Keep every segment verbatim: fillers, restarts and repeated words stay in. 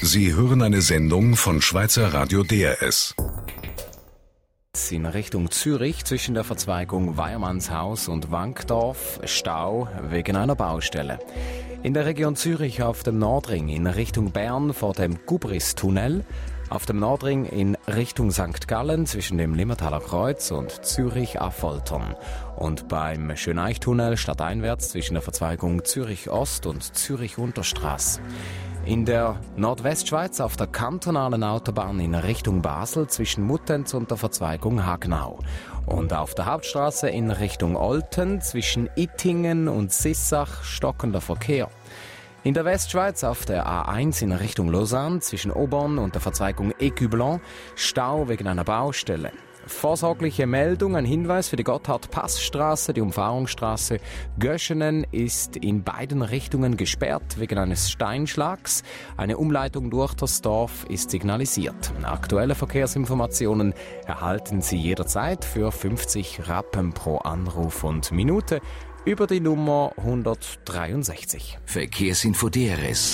Sie hören eine Sendung von Schweizer Radio D R S. In Richtung Zürich zwischen der Verzweigung Weiermannshaus und Wankdorf Stau wegen einer Baustelle. In der Region Zürich auf dem Nordring in Richtung Bern vor dem Gubris-Tunnel. Auf dem Nordring in Richtung Sankt Gallen zwischen dem Limmertaler Kreuz und Zürich-Affoltern. Und beim Schöneichtunnel stadteinwärts zwischen der Verzweigung Zürich-Ost und Zürich-Unterstrasse. In der Nordwestschweiz auf der kantonalen Autobahn in Richtung Basel zwischen Muttenz und der Verzweigung Hagnau. Und auf der Hauptstraße in Richtung Olten zwischen Ittingen und Sissach stockender Verkehr. In der Westschweiz auf der A eins in Richtung Lausanne zwischen Aubonne und der Verzweigung Écublens Stau wegen einer Baustelle. Vorsorgliche Meldung, ein Hinweis für die Gotthard-Pass-Straße, die Umfahrungsstraße Göschenen ist in beiden Richtungen gesperrt wegen eines Steinschlags. Eine Umleitung durch das Dorf ist signalisiert. Aktuelle Verkehrsinformationen erhalten Sie jederzeit für fünfzig Rappen pro Anruf und Minute über die Nummer hundertdreiundsechzig. Verkehrsinfo D R S.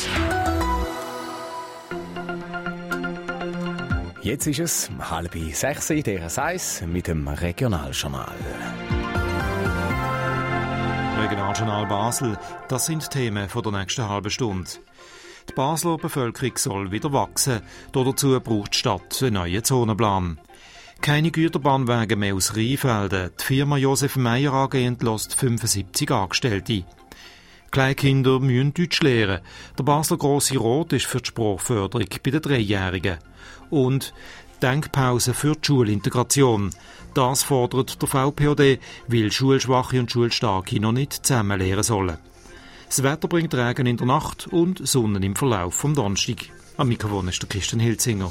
Jetzt ist es halb sechs, D R S eins mit dem Regionaljournal. Regionaljournal Basel, das sind Themen von der nächsten halben Stunde. Die Basler Bevölkerung soll wieder wachsen. Dazu braucht die Stadt einen neuen Zonenplan. Keine Güterbahnwege mehr aus Rheinfelden. Die Firma Josef Meyer A G entlässt fünfundsiebzig Angestellte. Kleinkinder müssen Deutsch lernen. Der Basler Grosse Rot ist für die Sprachförderung bei den Dreijährigen. Und Denkpause für die Schulintegration. Das fordert der V P O D, weil Schulschwache und Schulstarke noch nicht zusammen lernen sollen. Das Wetter bringt Regen in der Nacht und Sonne im Verlauf vom Donnerstag. Am Mikrofon ist der Christian Hilzinger.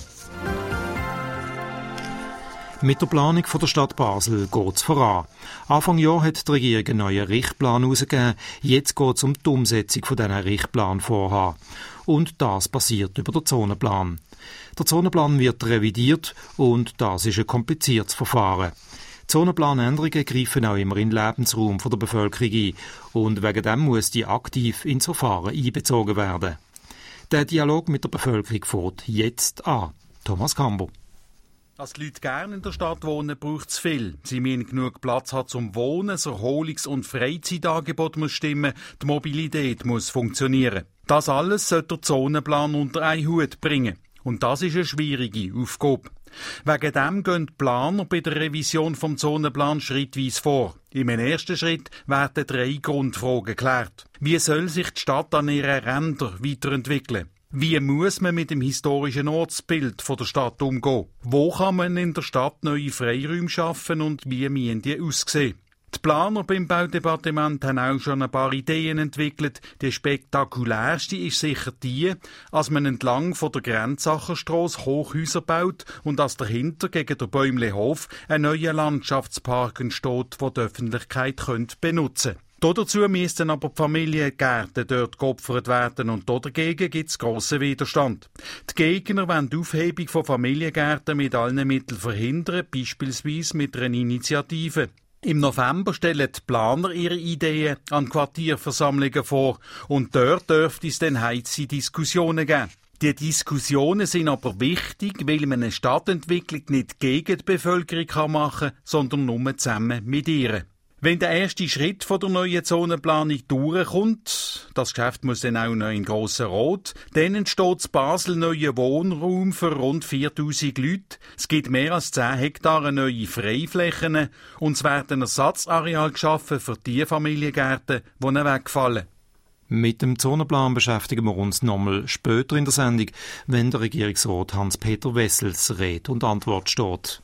Mit der Planung von der Stadt Basel geht es voran. Anfang Jahr hat die Regierung einen neuen Richtplan herausgegeben. Jetzt geht es um die Umsetzung von diesen Richtplanvorhaben. Und das passiert über den Zonenplan. Der Zonenplan wird revidiert und das ist ein kompliziertes Verfahren. Zonenplanänderungen greifen auch immer in den Lebensraum der Bevölkerung ein und wegen dem muss die aktiv ins Verfahren einbezogen werden. Der Dialog mit der Bevölkerung fängt jetzt an. Thomas Kambo. Dass die Leute gerne in der Stadt wohnen, braucht es viel. Sie müssen genug Platz haben zum Wohnen, das Erholungs- und Freizeitangebot muss stimmen, die Mobilität muss funktionieren. Das alles sollte der Zonenplan unter einen Hut bringen. Und das ist eine schwierige Aufgabe. Wegen dem gehen die Planer bei der Revision vom Zonenplan schrittweise vor. Im ersten Schritt werden drei Grundfragen geklärt. Wie soll sich die Stadt an ihren Rändern weiterentwickeln? Wie muss man mit dem historischen Ortsbild von der Stadt umgehen? Wo kann man in der Stadt neue Freiräume schaffen und wie müssen die aussehen? Die Planer beim Baudepartement haben auch schon ein paar Ideen entwickelt. Die spektakulärste ist sicher die, als man entlang von der Grenzacherstrasse Hochhäuser baut und als dahinter gegen den Bäumlehof ein neuer Landschaftspark entsteht, den die Öffentlichkeit benutzen könnte. Dazu müssten aber die Familiengärten dort geopfert werden und dagegen gibt es grossen Widerstand. Die Gegner wollen die Aufhebung von Familiengärten mit allen Mitteln verhindern, beispielsweise mit einer Initiative. Im November stellen die Planer ihre Ideen an Quartierversammlungen vor und dort dürfte es dann heizige Diskussionen geben. Die Diskussionen sind aber wichtig, weil man eine Stadtentwicklung nicht gegen die Bevölkerung machen kann, sondern nur zusammen mit ihr. Wenn der erste Schritt von der neuen Zonenplanung durchkommt, das Geschäft muss dann auch noch in Grossen Rot, dann entsteht in Basel neuer Wohnraum für rund viertausend Leute. Es gibt mehr als zehn Hektare neue Freiflächen und es werden Ersatzareal geschaffen für die Familiengärten, die ihnen wegfallen. Mit dem Zonenplan beschäftigen wir uns nochmal später in der Sendung, wenn der Regierungsrat Hans-Peter Wessels Rede und Antwort steht.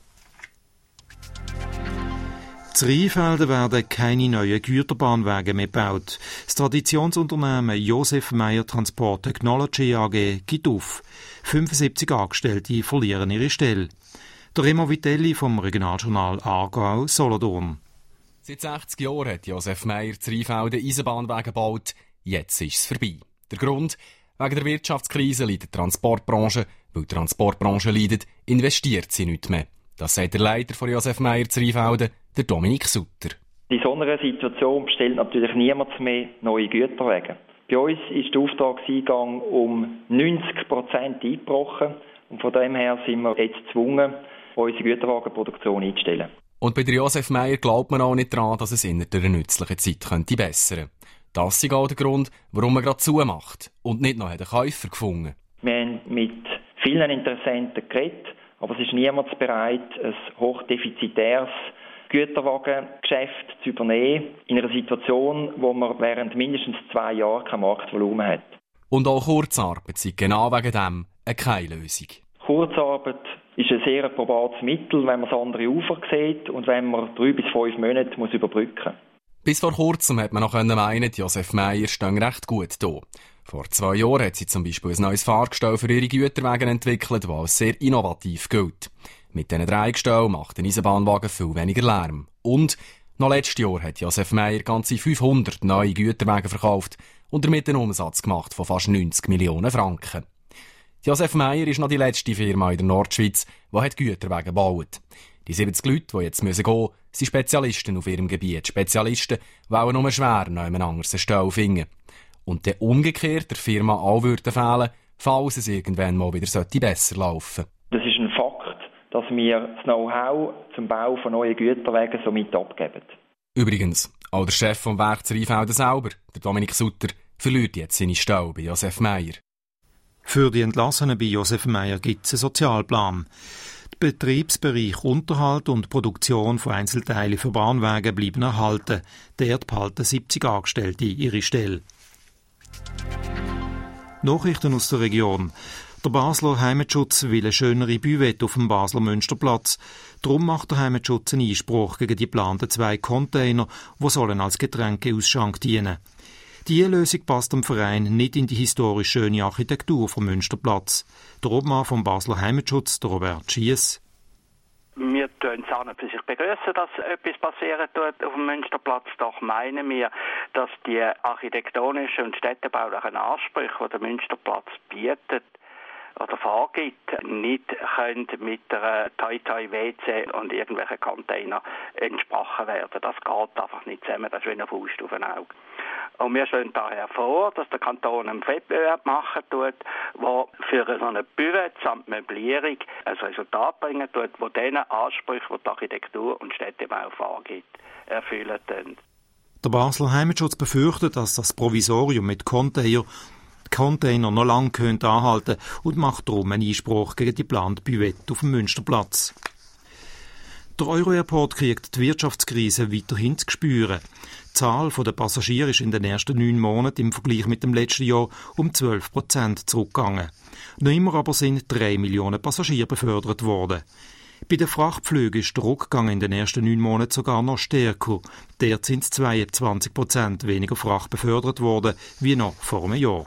In Rheinfelden werden keine neuen Güterbahnwege mehr gebaut. Das Traditionsunternehmen Josef Meyer Transport Technology A G gibt auf. fünfundsiebzig Angestellte verlieren ihre Stelle. Der Remo Vitelli vom Regionaljournal Aargau Solothurn. Seit sechzig Jahren hat Josef Meyer in Rheinfelden Eisenbahnwege gebaut. Jetzt ist es vorbei. Der Grund? Wegen der Wirtschaftskrise leidet die Transportbranche. Weil die Transportbranche leidet, investiert sie nicht mehr. Das sagt der Leiter von Josef Meyer in Rheinfelden, der Dominik Sutter. In so einer Situation bestellt natürlich niemand mehr neue Güterwege. Bei Bei uns ist der Auftragseingang um neunzig Prozent eingebrochen und von dem her sind wir jetzt gezwungen, unsere Güterwagenproduktion einzustellen. Und bei der Josef Meyer glaubt man auch nicht daran, dass es in einer nützlichen Zeit könnte bessern. Das ist auch der Grund, warum man gerade zumacht und nicht noch einen Käufer gefunden. Wir haben mit vielen Interessenten geredet, aber es ist niemand bereit, ein hochdefizitäres Güterwagengeschäft zu übernehmen in einer Situation, wo man während mindestens zwei Jahren kein Marktvolumen hat. Und auch Kurzarbeit sei genau wegen dem keine Lösung. Kurzarbeit ist ein sehr probates Mittel, wenn man das andere Ufer sieht und wenn man drei bis fünf Monate muss überbrücken muss. Bis vor kurzem hat man noch meinen, Josef Meyer stehe recht gut da. Vor zwei Jahren hat sie zum Beispiel ein neues Fahrgestell für ihre Güterwagen entwickelt, das als sehr innovativ gilt. Mit diesen drei Gestellen macht ein Eisenbahnwagen viel weniger Lärm. Und noch letztes Jahr hat Josef Meyer ganze fünfhundert neue Güterwagen verkauft und damit einen Umsatz gemacht von fast neunzig Millionen Franken. Josef Meyer ist noch die letzte Firma in der Nordschweiz, die Güterwagen baut. Die siebzig Leute, die jetzt gehen müssen, sind Spezialisten auf ihrem Gebiet. Spezialisten, die auch nur schwer noch jemand anderes eine Stelle finden. Und dann umgekehrt der Firma auch würde fehlen, falls es irgendwann mal wieder besser laufen sollte. Das ist ein Fakt, dass wir das Know-how zum Bau von neuen Güterwagen somit abgeben. Übrigens, auch der Chef vom Werk Rheinfelden selber, der Dominik Sutter, verliert jetzt seine Stelle bei Josef Meyer. Für die Entlassenen bei Josef Meyer gibt es einen Sozialplan. Der Betriebsbereich Unterhalt und Produktion von Einzelteilen für Bahnwagen bleiben erhalten. Dort behalten siebzig Angestellte ihre Stelle. Nachrichten aus der Region. Der Basler Heimatschutz will eine schönere Büwette auf dem Basler Münsterplatz. Darum macht der Heimatschutz einen Einspruch gegen die geplanten zwei Container, die sollen als Getränkeausschank dienen. Diese Lösung passt dem Verein nicht in die historisch schöne Architektur vom Münsterplatz. Der Obmann vom Basler Heimatschutz, der Robert Schiess. Wir begrüßen es an und für sich begrüßen, dass etwas passieren tut auf dem Münsterplatz. Doch meinen wir, dass die architektonischen und städtebaulichen Ansprüche, die der Münsterplatz bietet oder vorgibt, nicht können mit einer Toi-Toi-W C und irgendwelchen Container entsprochen werden. Das geht einfach nicht zusammen, das ist wie eine Faust auf ein Auge. Und wir stellen daher vor, dass der Kanton einen Wettbewerb machen tut, der für so eine Büwette samt Möblierung ein Resultat bringen tut, wo diesen Ansprüchen, die die Architektur und Städtebau vorgibt, erfüllen tun. Der Basler Heimatschutz befürchtet, dass das Provisorium mit Container Container noch lange könnte anhalten und macht darum einen Einspruch gegen die geplante Büwette auf dem Münsterplatz. Der Euro-Airport kriegt die Wirtschaftskrise weiterhin zu spüren. Die Zahl der Passagiere ist in den ersten neun Monaten im Vergleich mit dem letzten Jahr um zwölf Prozent zurückgegangen. Noch immer aber sind drei Millionen Passagiere befördert worden. Bei den Frachtflügen ist der Rückgang in den ersten neun Monaten sogar noch stärker. Dort sind zweiundzwanzig Prozent weniger Fracht befördert worden, wie noch vor einem Jahr.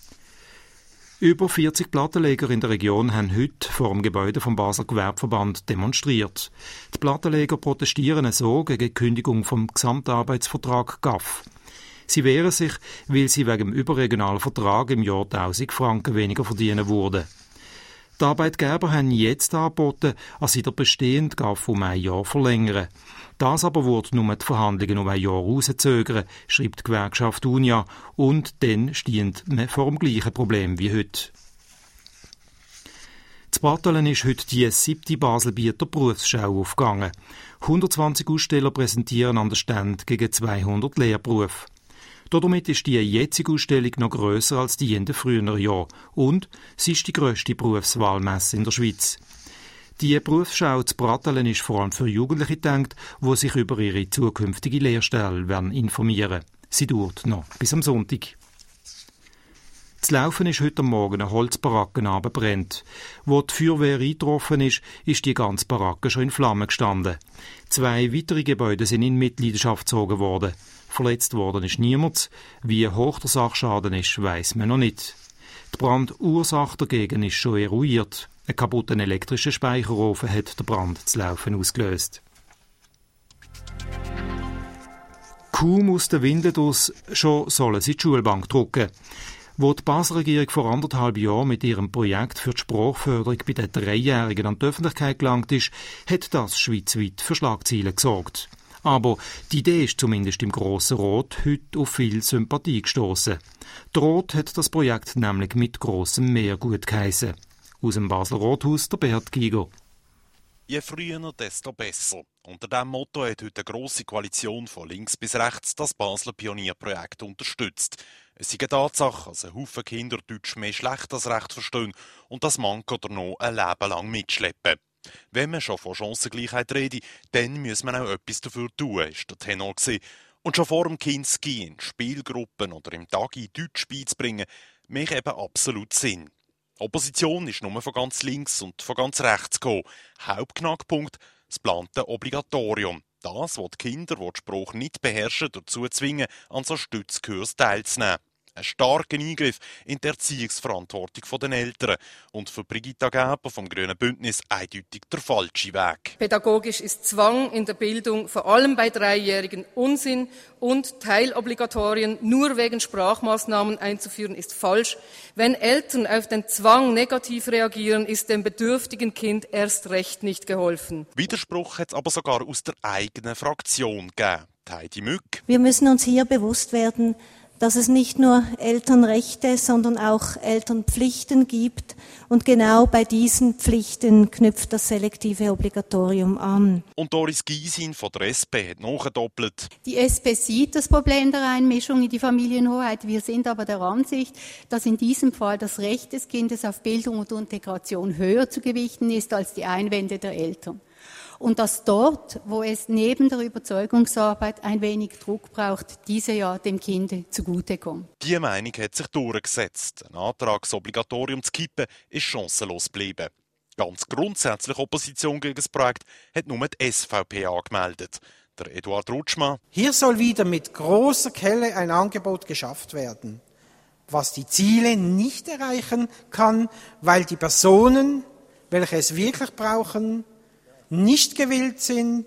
Über vierzig Plattenleger in der Region haben heute vor dem Gebäude vom Basler Gewerbeverband demonstriert. Die Plattenleger protestieren so gegen die Kündigung vom Gesamtarbeitsvertrag G A F. Sie wehren sich, weil sie wegen dem überregionalen Vertrag im Jahr tausend Franken weniger verdienen würden. Die Arbeitgeber haben jetzt angeboten, dass sie der bestehende G A F um ein Jahr verlängern. Das aber wurde nur die Verhandlungen um ein Jahr rauszögern, schreibt die Gewerkschaft Unia, und dann stehen wir vor dem gleichen Problem wie heute. Zu Battelen ist heute die siebte Baselbieter Berufsschau aufgegangen. hundertzwanzig Aussteller präsentieren an der Stand gegen zweihundert Lehrberufe. Damit ist die jetzige Ausstellung noch grösser als die in den früheren Jahren und sie ist die grösste Berufswahlmesse in der Schweiz. Die Berufsschau zu Pratteln ist vor allem für Jugendliche gedacht, die sich über ihre zukünftige Lehrstelle werden informieren. Sie dauert noch bis am Sonntag. Zu Laufen ist heute Morgen eine Holzbaracke abgebrannt. Wo die Feuerwehr eingetroffen ist, ist die ganze Baracke schon in Flammen gestanden. Zwei weitere Gebäude sind in Mitleidenschaft gezogen worden. Verletzt worden ist niemand. Wie hoch der Sachschaden ist, weiss man noch nicht. Die Brandursache dagegen ist schon eruiert. Ein kaputter elektrischer Speicherofen hat den Brand zu Laufen ausgelöst. Kaum aus den Winden aus, schon sollen sie die Schulbank drucken. Wo die Basler Regierung vor anderthalb Jahren mit ihrem Projekt für die Sprachförderung bei den Dreijährigen an die Öffentlichkeit gelangt ist, hat das schweizweit für Schlagzeilen gesorgt. Aber die Idee ist zumindest im Grossen Rot heute auf viel Sympathie gestossen. Der Rot hat das Projekt nämlich mit grossem Mehr gut geheissen. Aus dem Basler Rothaus der Beat Giger. Je früher, desto besser. Unter diesem Motto hat heute eine grosse Koalition von links bis rechts das Basler Pionierprojekt unterstützt. Es ist eine Tatsache, dass ein Haufen Kinder Deutsch mehr schlecht als recht verstehen und das Manko oder noch ein Leben lang mitschleppen. Wenn man schon von Chancengleichheit redet, dann muss man auch etwas dafür tun, ist der Tenor gewesen. Und schon vor dem Kinski in Spielgruppen oder im Tagi Deutsch beizubringen, macht eben absolut Sinn. Opposition ist nur von ganz links und von ganz rechts gekommen. Hauptknackpunkt, das geplante Obligatorium. Das, was die Kinder, die den Spruch nicht beherrschen, dazu zwingen, an so Stützkurs teilzunehmen. Ein starker Eingriff in die Erziehungsverantwortung der Eltern. Und für Brigitta Gerber vom Grünen Bündnis eindeutig der falsche Weg. Pädagogisch ist Zwang in der Bildung, vor allem bei Dreijährigen, Unsinn und Teilobligatorien nur wegen Sprachmaßnahmen einzuführen, ist falsch. Wenn Eltern auf den Zwang negativ reagieren, ist dem bedürftigen Kind erst recht nicht geholfen. Widerspruch hat es aber sogar aus der eigenen Fraktion gegeben. Heidi Mück. Wir müssen uns hier bewusst werden, dass es nicht nur Elternrechte, sondern auch Elternpflichten gibt. Und genau bei diesen Pflichten knüpft das selektive Obligatorium an. Und Doris Gysin von der S P hat nachgedoppelt. Die S P sieht das Problem der Einmischung in die Familienhoheit. Wir sind aber der Ansicht, dass in diesem Fall das Recht des Kindes auf Bildung und Integration höher zu gewichten ist als die Einwände der Eltern. Und dass dort, wo es neben der Überzeugungsarbeit ein wenig Druck braucht, diese ja dem Kind zugutekommt. Die Meinung hat sich durchgesetzt. Ein Antrag, das Obligatorium zu kippen, ist chancenlos geblieben. Ganz grundsätzlich Opposition gegen das Projekt hat nur die S V P angemeldet. Der Eduard Rutschmann. Hier soll wieder mit großer Kelle ein Angebot geschafft werden, was die Ziele nicht erreichen kann, weil die Personen, welche es wirklich brauchen, nicht gewillt sind,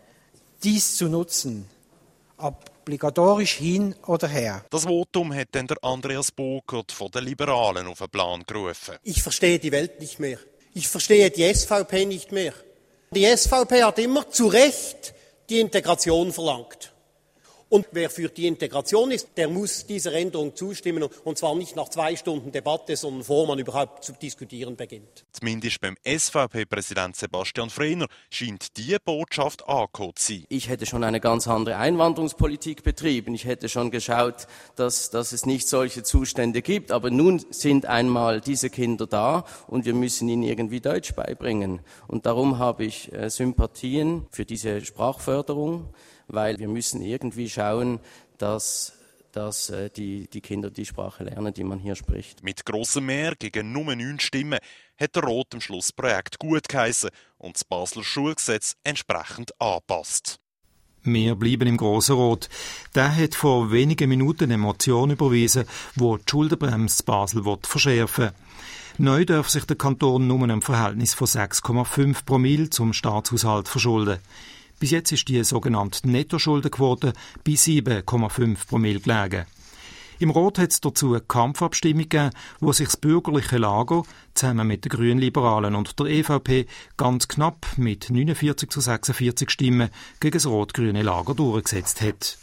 dies zu nutzen. Obligatorisch hin oder her. Das Votum hat dann der Andreas Bogert von den Liberalen auf den Plan gerufen. Ich verstehe die Welt nicht mehr. Ich verstehe die S V P nicht mehr. Die S V P hat immer zu Recht die Integration verlangt. Und wer für die Integration ist, der muss dieser Änderung zustimmen. Und zwar nicht nach zwei Stunden Debatte, sondern bevor man überhaupt zu diskutieren beginnt. Zumindest beim S V P-Präsident Sebastian Frehner scheint diese Botschaft angekommen zu sein. Ich hätte schon eine ganz andere Einwanderungspolitik betrieben. Ich hätte schon geschaut, dass, dass es nicht solche Zustände gibt. Aber nun sind einmal diese Kinder da und wir müssen ihnen irgendwie Deutsch beibringen. Und darum habe ich äh, Sympathien für diese Sprachförderung, weil wir müssen irgendwie schauen, dass, dass äh, die, die Kinder die Sprache lernen, die man hier spricht. Mit grossem Mehr gegen nur neun Stimmen hat der Rot im Schlussprojekt gut geheissen und das Basler Schulgesetz entsprechend angepasst. Wir bleiben im Grossen Rot. Der hat vor wenigen Minuten eine Motion überwiesen, die die Schuldenbremse Basel verschärfen will. Neu darf sich der Kanton nur im Verhältnis von sechs Komma fünf Promille zum Staatshaushalt verschulden. Bis jetzt ist die sogenannte Nettoschuldenquote bei sieben Komma fünf Promille gelegen. Im Rot hat es dazu eine Kampfabstimmung gegeben, wo sich das bürgerliche Lager zusammen mit den Grünliberalen und der E V P ganz knapp mit neunundvierzig zu sechsundvierzig Stimmen gegen das rot-grüne Lager durchgesetzt hat.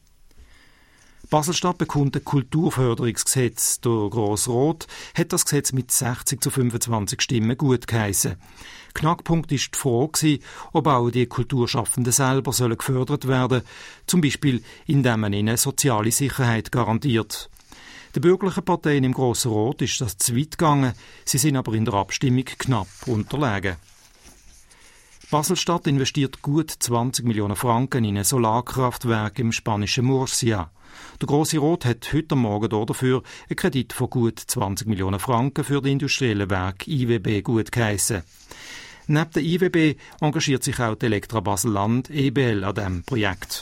Basel-Stadt bekommt ein Kulturförderungsgesetz. Der Grosse Rot hat das Gesetz mit sechzig zu fünfundzwanzig Stimmen gut geheissen. Knackpunkt war die Frage, ob auch die Kulturschaffenden selber sollen gefördert werden, zum Beispiel indem man ihnen soziale Sicherheit garantiert. Den bürgerlichen Parteien im Grossen Rot ist das zu weit gegangen, sie sind aber in der Abstimmung knapp unterlegen. Basel-Stadt investiert gut zwanzig Millionen Franken in ein Solarkraftwerk im spanischen Murcia. Der Grosse Rot hat heute Morgen dafür einen Kredit von gut zwanzig Millionen Franken für das industrielle Werk I W B gut geheissen. Neben der I W B engagiert sich auch die Elektra Basel-Land E B L an diesem Projekt.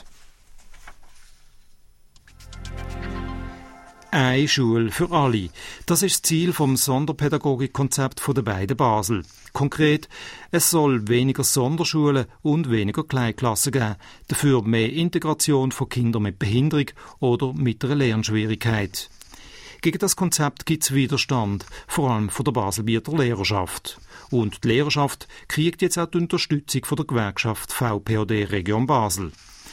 Eine Schule für alle. Das ist das Ziel vom Sonderpädagogikkonzept der beiden Basel. Konkret, es soll weniger Sonderschulen und weniger Kleinklassen geben, dafür mehr Integration von Kindern mit Behinderung oder mit einer Lernschwierigkeit. Gegen das Konzept gibt es Widerstand, vor allem von der Baselbieter Lehrerschaft. Und die Lehrerschaft kriegt jetzt auch die Unterstützung von der Gewerkschaft V P O D Region Basel.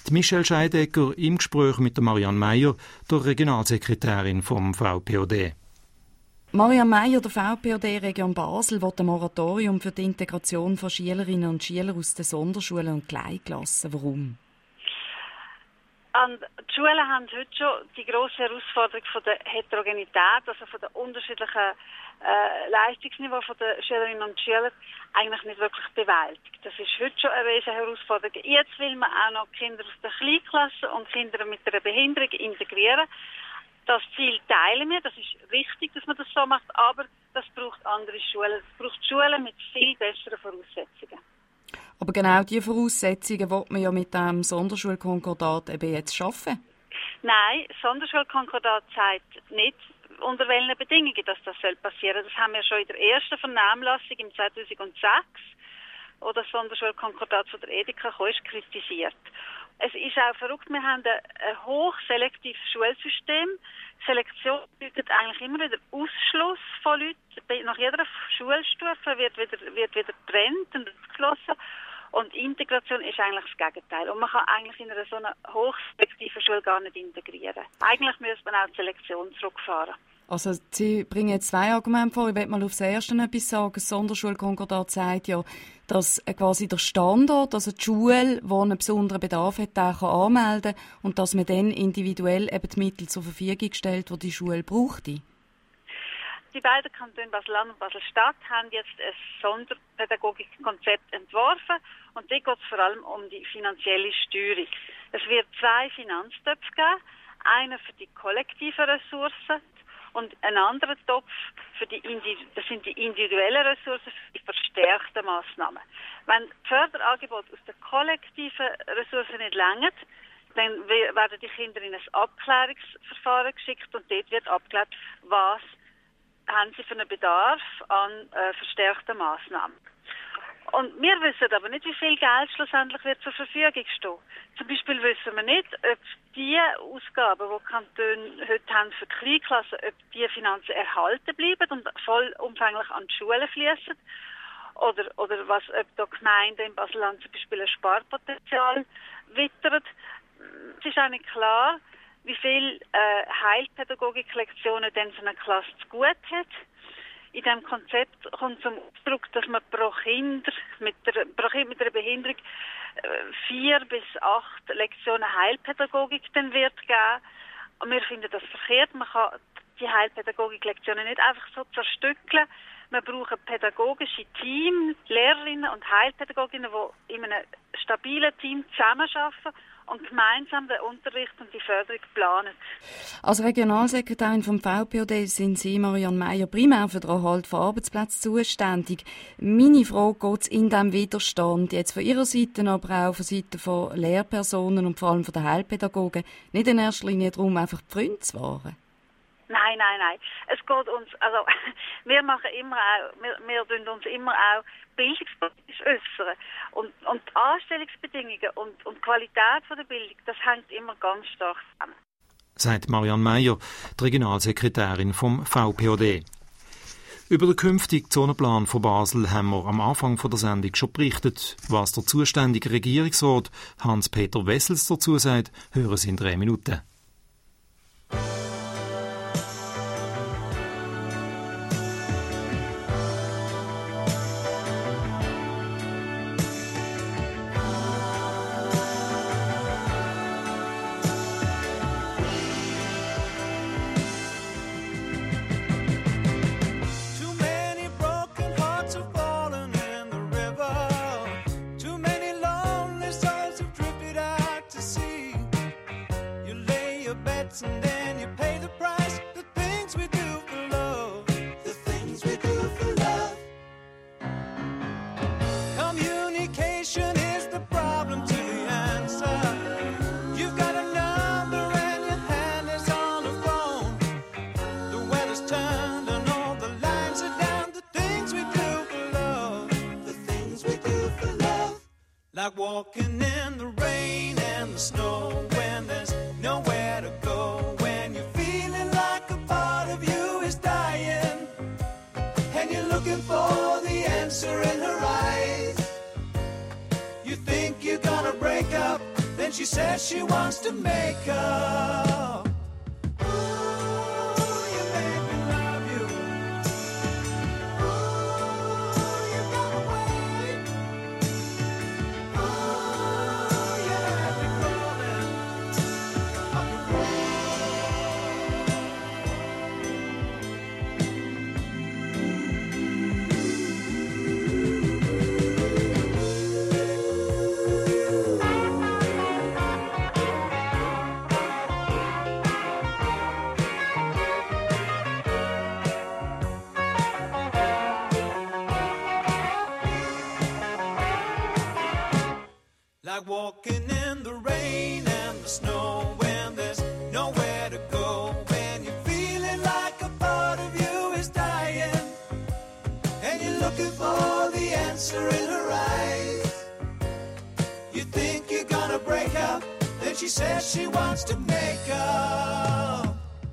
Die Michelle Scheidegger im Gespräch mit der Marianne Meyer, der Regionalsekretärin vom V P O D. Marianne Meyer, der V P O D Region Basel, will ein Moratorium für die Integration von Schülerinnen und Schülern aus den Sonderschulen und Kleinklassen. Warum? Und die Schulen haben heute schon die grosse Herausforderung von der Heterogenität, also von der unterschiedlichen äh, Leistungsniveau der Schülerinnen und Schüler, eigentlich nicht wirklich bewältigt. Das ist heute schon eine riesige Herausforderung. Jetzt will man auch noch Kinder aus der Kleinklasse und Kinder mit einer Behinderung integrieren. Das Ziel teilen wir, das ist wichtig, dass man das so macht, aber das braucht andere Schulen. Es braucht Schulen mit viel besseren Voraussetzungen. Aber genau diese Voraussetzungen will man ja mit dem Sonderschulkonkordat eben jetzt schaffen. Nein, das Sonderschulkonkordat sagt nicht, unter welchen Bedingungen das, das soll passieren. Das haben wir schon in der ersten Vernehmlassung im zweitausendsechs, wo das Sonderschulkonkordat von der Edeka kam, ist kritisiert. Es ist auch verrückt, wir haben ein, ein hochselektives Schulsystem. Selektion bedeutet eigentlich immer wieder Ausschluss von Leuten. Nach jeder Schulstufe wird wieder, wird wieder getrennt und ausgeschlossen. Und Integration ist eigentlich das Gegenteil. Und man kann eigentlich in einer so einer hochselektiven Schule gar nicht integrieren. Eigentlich müsste man auch die Selektion zurückfahren. Also Sie bringen jetzt zwei Argumente vor. Ich will mal auf das Erste etwas sagen. Das Sonderschulkonkordat sagt ja, dass quasi der Standort, also die Schule, die einen besonderen Bedarf hat, den kann anmelden und dass man dann individuell eben die Mittel zur Verfügung stellt, die die Schule braucht. Die beiden Kantone Basel-Land und Basel-Stadt haben jetzt ein Sonderpädagogikkonzept entworfen und dort geht es vor allem um die finanzielle Steuerung. Es wird zwei Finanztöpfe geben, einen für die kollektiven Ressourcen und einen anderen Topf für die, das sind die individuellen Ressourcen für die verstärkten Massnahmen. Wenn die Förderangebote aus den kollektiven Ressourcen nicht reichen, dann werden die Kinder in ein Abklärungsverfahren geschickt und dort wird abgeklärt, was haben sie für einen Bedarf an äh, verstärkten Massnahmen. Und wir wissen aber nicht, wie viel Geld schlussendlich wird zur Verfügung stehen. Zum Beispiel wissen wir nicht, ob die Ausgaben, die die Kantone heute haben für die Kleinklassen, ob die Finanzen erhalten bleiben und vollumfänglich an die Schulen fließen. Oder, oder was, ob da Gemeinden in Basel-Land zum Beispiel ein Sparpotenzial wittern. Es ist auch nicht klar, wie viele äh, Heilpädagogiklektionen denn so eine Klasse zu gut hat. In diesem Konzept kommt zum Ausdruck, dass man pro Kind mit, der, pro kind mit einer Behinderung äh, vier bis acht Lektionen Heilpädagogik dann wird geben. Und wir finden das verkehrt. Man kann die Heilpädagogiklektionen nicht einfach so zerstückeln. Wir brauchen pädagogische Teams, Lehrerinnen und Heilpädagoginnen, die in einem stabilen Team zusammenarbeiten und gemeinsam den Unterricht und die Förderung planen. Als Regionalsekretärin vom V P O D sind Sie, Marianne Meyer, primär für den Erhalt von Arbeitsplätzen zuständig. Meine Frage geht in diesem Widerstand, jetzt von Ihrer Seite, aber auch von Seite von Lehrpersonen und vor allem von den Heilpädagogen, nicht in erster Linie darum, einfach die Freunde zu wahren? Nein, nein, nein. Es geht uns, also, wir machen immer auch, wir, wir tun uns immer auch bildungspolitisch äußern. Und, und die Anstellungsbedingungen und, und die Qualität von der Bildung, das hängt immer ganz stark zusammen. Sagt Marianne Meyer, die Regionalsekretärin vom V P O D. Über den künftigen Zonenplan von Basel haben wir am Anfang der Sendung schon berichtet. Was der zuständige Regierungsrat Hans-Peter Wessels dazu sagt, hören Sie in drei Minuten. Like walking in the rain and the snow when there's nowhere to go. When you're feeling like a part of you is dying and you're looking for the answer in her eyes. You think you're gonna break up, then then she says she wants to make up. Like walking in the rain and the snow when there's nowhere to go, when you're feeling like a part of you is dying and you're looking for the answer in her eyes. You think you're gonna break up, then she says she wants to make up.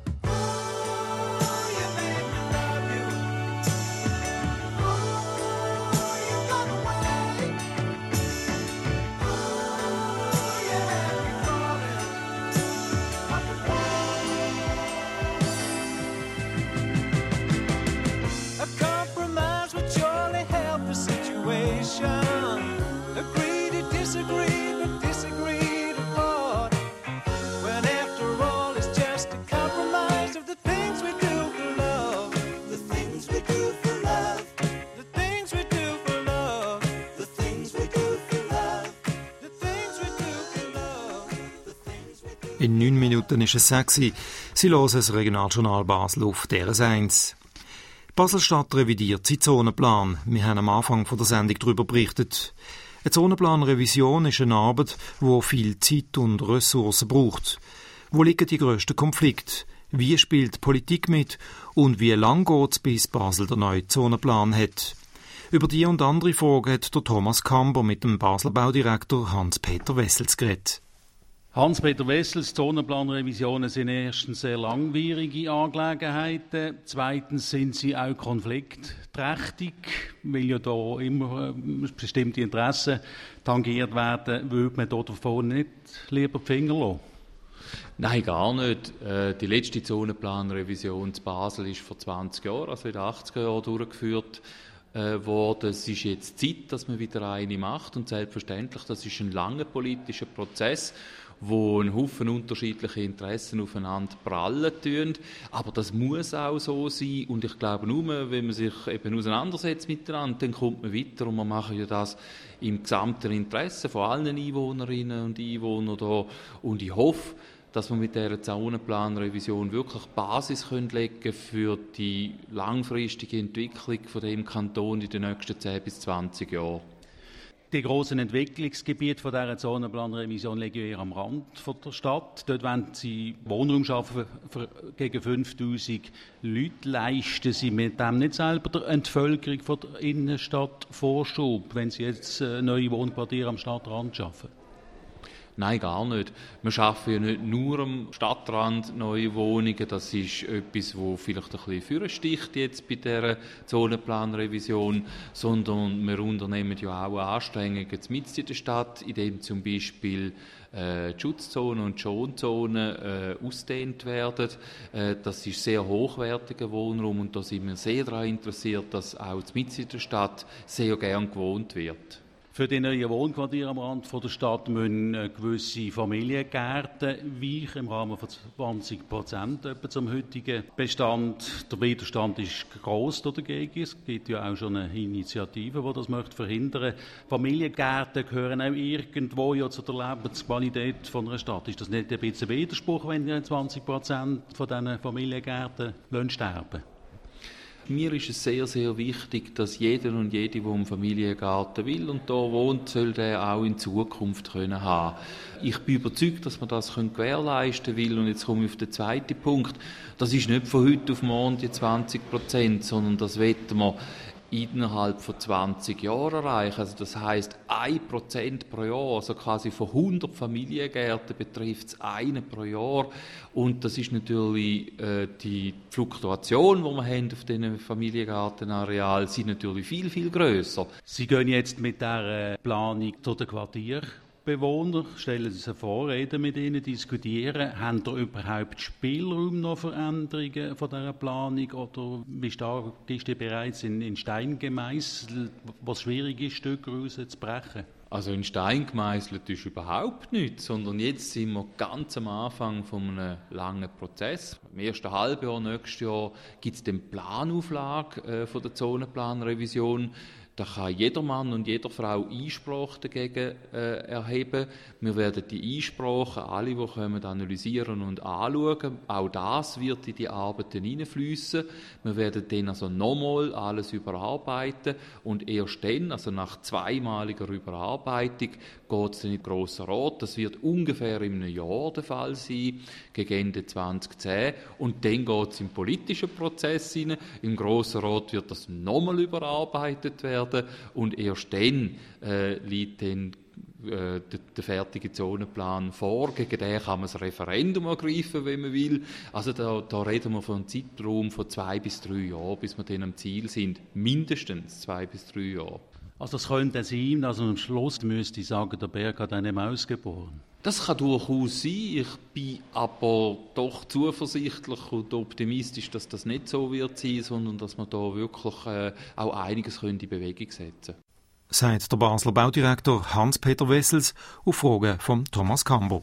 Agree to disagree, but disagree to part. When after all it's just a compromise of the things we do for love. The things we do for love. The things we do for love. The things we do for love. The things we do for love. The things we do. In neun Minuten ist es sechs. Sie hören das Regionaljournal Basel auf D R S eins. Basel-Stadt revidiert seinen Zonenplan. Wir haben am Anfang von der Sendung darüber berichtet. Eine Zonenplanrevision ist eine Arbeit, die viel Zeit und Ressourcen braucht. Wo liegen die grössten Konflikte? Wie spielt die Politik mit? Und wie lange geht es, bis Basel den neuen Zonenplan hat? Über die und andere Fragen hat der Thomas Kamber mit dem Basler Baudirektor Hans-Peter Wessels geredet. Hans-Peter Wessels, Zonenplanrevisionen sind erstens sehr langwierige Angelegenheiten, zweitens sind sie auch konfliktträchtig, weil ja da immer bestimmte Interessen tangiert werden, würde man da davon nicht lieber die Finger lassen? Nein, gar nicht. Die letzte Zonenplanrevision zu Basel ist vor zwanzig Jahren, also in den achtziger Jahren durchgeführt worden. Es ist jetzt Zeit, dass man wieder eine macht und selbstverständlich, das ist ein langer politischer Prozess, wo ein Haufen unterschiedliche Interessen aufeinander prallen tun. Aber das muss auch so sein. Und ich glaube nur, wenn man sich eben auseinandersetzt miteinander, dann kommt man weiter. Und wir machen ja das im gesamten Interesse von allen Einwohnerinnen und Einwohnern da. Und ich hoffe, dass wir mit dieser Zonenplanrevision wirklich Basis können legen für die langfristige Entwicklung von dem Kanton in den nächsten zehn bis zwanzig Jahren. Die grossen Entwicklungsgebiete von dieser Zonenplanrevision liegen eher am Rand von der Stadt. Dort wollen sie Wohnraum schaffen für gegen fünftausend Leute. Leisten sie mit dem nicht selber der Entvölkerung von der Innenstadt Vorschub, wenn sie jetzt neue Wohnquartiere am Stadtrand schaffen? Nein, gar nicht. Wir schaffen ja nicht nur am Stadtrand neue Wohnungen. Das ist etwas, das vielleicht ein bisschen vorsticht jetzt bei dieser Zonenplanrevision, sondern wir unternehmen ja auch Anstrengungen mitten in der Stadt, indem zum Beispiel äh, die Schutzzonen und die Schonzonen äh, ausgedehnt werden. Äh, das ist sehr hochwertiger Wohnraum und da sind wir sehr daran interessiert, dass auch mitten in der Stadt sehr gern gewohnt wird. Für die neuen Wohnquartiere am Rand der Stadt müssen gewisse Familiengärten weichen, im Rahmen von zwanzig Prozent etwa zum heutigen Bestand. Der Widerstand ist gross dagegen. Es gibt ja auch schon eine Initiative, die das möchte verhindern. Familiengärten gehören auch irgendwo ja zu der Lebensqualität von einer Stadt. Ist das nicht ein bisschen ein Widerspruch, wenn zwanzig Prozent von diesen Familiengärten sterben? Mir ist es sehr, sehr wichtig, dass jeder und jede, der einen Familiengarten will und da wohnt, soll der auch in Zukunft können haben. Ich bin überzeugt, dass man das gewährleisten will. Und jetzt komme ich auf den zweiten Punkt. Das ist nicht von heute auf morgen die zwanzig Prozent, sondern das wollen wir innerhalb von zwanzig Jahren erreichen. Also das heisst, ein Prozent pro Jahr, also quasi von hundert Familiengärten betrifft es einen pro Jahr. Und das ist natürlich äh, die Fluktuation, die wir haben auf diesen Familiengartenarealen, sind natürlich viel, viel grösser. Sie gehen jetzt mit der Planung zu den Quartieren Bewohner, stellen Sie sich vor, reden mit ihnen, diskutieren. Haben ihr überhaupt Spielraum noch Veränderungen von dieser Planung oder wie stark ist die bereits in, in Stein gemeißelt, was schwierig ist, Stücke rauszubrechen? Also in Stein gemeißelt ist überhaupt nichts, sondern jetzt sind wir ganz am Anfang von einem langen Prozess. Im ersten Halbjahr nächstes Jahr gibt es den Planauflage äh, von der Zonenplanrevision. Da kann jeder Mann und jede Frau Einsprache dagegen äh, erheben. Wir werden die Einsprachen, alle, die kommen, analysieren und anschauen. Auch das wird in die Arbeiten hineinfließen. Wir werden dann also nochmal alles überarbeiten und erst dann, also nach zweimaliger Überarbeitung, geht es dann in den Grossen Rat. Das wird ungefähr in einem Jahr der Fall sein, gegen Ende zwanzig zehn. Und dann geht es im politischen Prozess hinein. Im Grossen Rat wird das nochmal überarbeitet werden. Und erst dann äh, liegt dann äh, der, der fertige Zonenplan vor. Gegen den kann man das Referendum ergreifen, wenn man will. Also da, da reden wir von einem Zeitraum von zwei bis drei Jahren, bis wir dann am Ziel sind. Mindestens zwei bis drei Jahre. Also es könnte sein, also am Schluss müsste ich sagen, der Berg hat eine Maus geboren. Das kann durchaus sein. Ich bin aber doch zuversichtlich und optimistisch, dass das nicht so wird sein, sondern dass wir da wirklich äh, auch einiges in Bewegung setzen können. Sagt der Basler Baudirektor Hans-Peter Wessels auf Fragen von Thomas Kambo.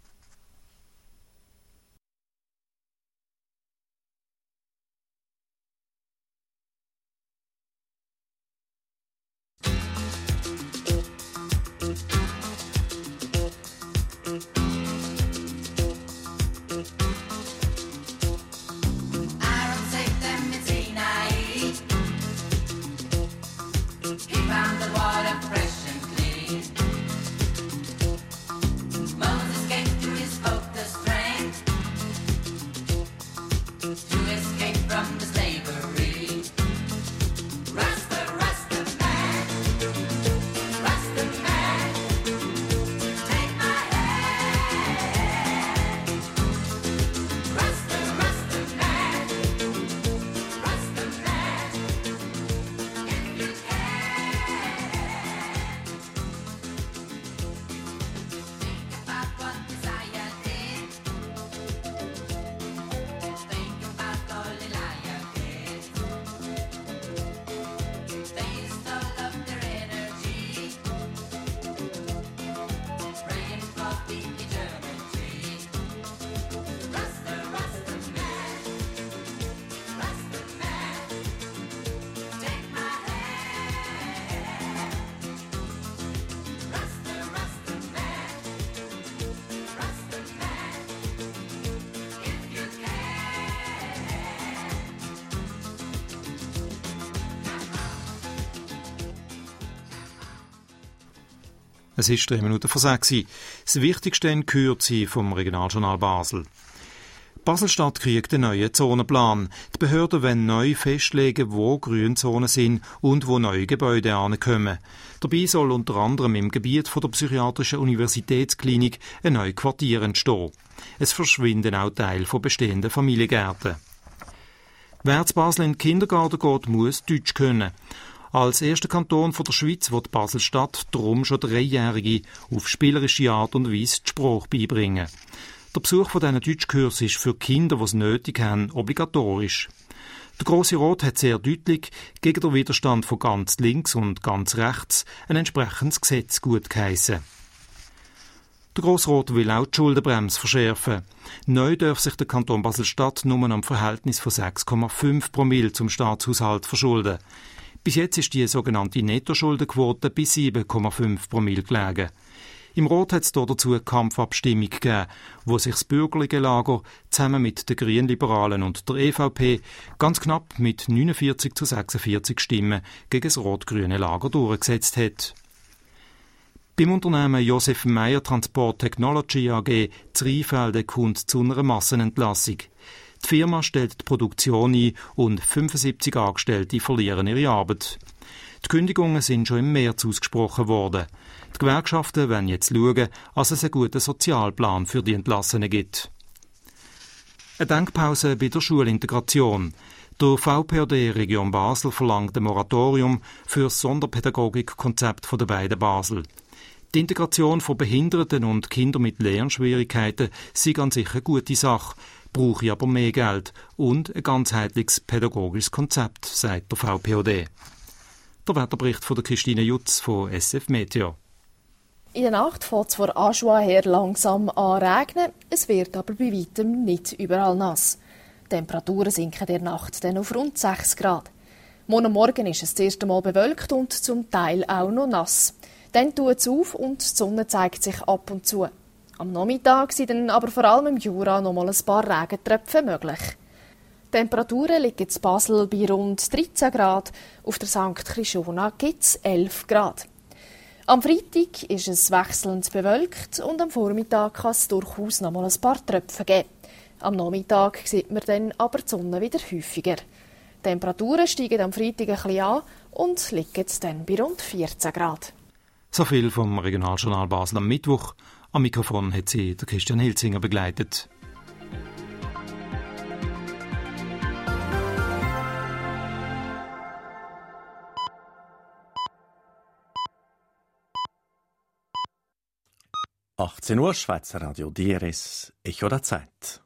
Es ist drei Minuten vor sechs. Das Wichtigste in Kürze vom Regionaljournal Basel. Basel-Stadt kriegt einen neuen Zonenplan. Die Behörden wollen neu festlegen, wo Grünzonen sind und wo neue Gebäude ankommen. Dabei soll unter anderem im Gebiet von der Psychiatrischen Universitätsklinik ein neues Quartier entstehen. Es verschwinden auch Teile von bestehenden Familiengärten. Wer zu Basel in den Kindergarten geht, muss Deutsch können. Als erster Kanton von der Schweiz wird Basel-Stadt darum schon Dreijährige auf spielerische Art und Weise die Sprache beibringen. Der Besuch von diesen Deutschkursen ist für Kinder, die es nötig haben, obligatorisch. Der Grosse Rat hat sehr deutlich gegen den Widerstand von ganz links und ganz rechts ein entsprechendes Gesetz gutgeheissen. Der Grosse Rat will auch die Schuldenbremse verschärfen. Neu darf sich der Kanton Basel-Stadt nur am Verhältnis von sechs Komma fünf Promille zum Staatshaushalt verschulden. Bis jetzt ist die sogenannte Nettoschuldenquote bei sieben Komma fünf Promille gelegen. Im Rat hat es dazu eine Kampfabstimmung gegeben, wo sich das bürgerliche Lager zusammen mit den Grünliberalen und der E V P ganz knapp mit neunundvierzig zu sechsundvierzig Stimmen gegen das rot-grüne Lager durchgesetzt hat. Beim Unternehmen Josef Meyer Transport Technology A G Zrifelde kommt zu einer Massenentlassung. Die Firma stellt die Produktion ein und fünfundsiebzig Angestellte verlieren ihre Arbeit. Die Kündigungen sind schon im März ausgesprochen worden. Die Gewerkschaften wollen jetzt schauen, dass es einen guten Sozialplan für die Entlassenen gibt. Eine Denkpause bei der Schulintegration. Der V P O D Region Basel verlangt ein Moratorium für das Sonderpädagogikkonzept der beiden Basel. Die Integration von Behinderten und Kindern mit Lernschwierigkeiten sei an sich eine gute Sache, brauche aber mehr Geld und ein ganzheitliches pädagogisches Konzept, sagt der V P O D. Der Wetterbericht von der Christine Jutz von S F Meteo. In der Nacht fängt es von Aschua her langsam an regnen, es wird aber bei weitem nicht überall nass. Die Temperaturen sinken in der Nacht dann auf rund sechs Grad. Morgen Morgen ist es das erste Mal bewölkt und zum Teil auch noch nass. Dann tut es auf und die Sonne zeigt sich ab und zu. Am Nachmittag sind dann aber vor allem im Jura noch mal ein paar Regentröpfe möglich. Die Temperaturen liegen in Basel bei rund dreizehn Grad, auf der Sankt Chrischona gibt es elf Grad. Am Freitag ist es wechselnd bewölkt und am Vormittag kann es durchaus noch mal ein paar Tröpfe geben. Am Nachmittag sieht man dann aber die Sonne wieder häufiger. Die Temperaturen steigen am Freitag ein bisschen an und liegen dann bei rund vierzehn Grad. So viel vom Regionaljournal Basel am Mittwoch. Am Mikrofon hat sie der Christian Hilzinger begleitet. achtzehn Uhr, Schweizer Radio D R S, Echo der Zeit.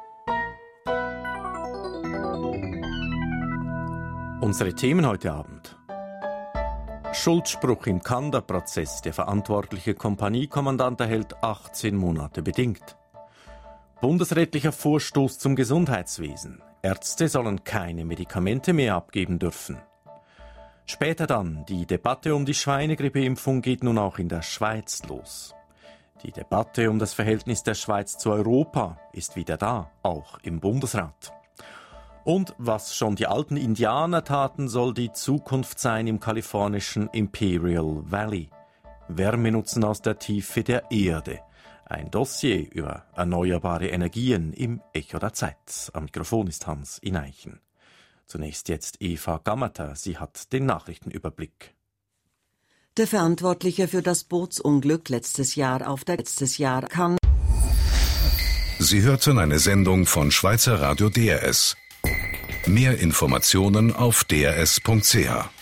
Unsere Themen heute Abend. Schuldspruch im Kanda-Prozess. Der verantwortliche Kompaniekommandant erhält achtzehn Monate bedingt. Bundesrätlicher Vorstoß zum Gesundheitswesen. Ärzte sollen keine Medikamente mehr abgeben dürfen. Später dann, die Debatte um die Schweinegrippeimpfung geht nun auch in der Schweiz los. Die Debatte um das Verhältnis der Schweiz zu Europa ist wieder da, auch im Bundesrat. Und was schon die alten Indianer taten, soll die Zukunft sein im kalifornischen Imperial Valley. Wärmenutzen aus der Tiefe der Erde. Ein Dossier über erneuerbare Energien im Echo der Zeit. Am Mikrofon ist Hans Ineichen. Zunächst jetzt Eva Gammater. Sie hat den Nachrichtenüberblick. Der Verantwortliche für das Bootsunglück letztes Jahr auf der letztes Jahr kann. Sie hörten eine Sendung von Schweizer Radio D R S. Mehr Informationen auf d r s punkt c h.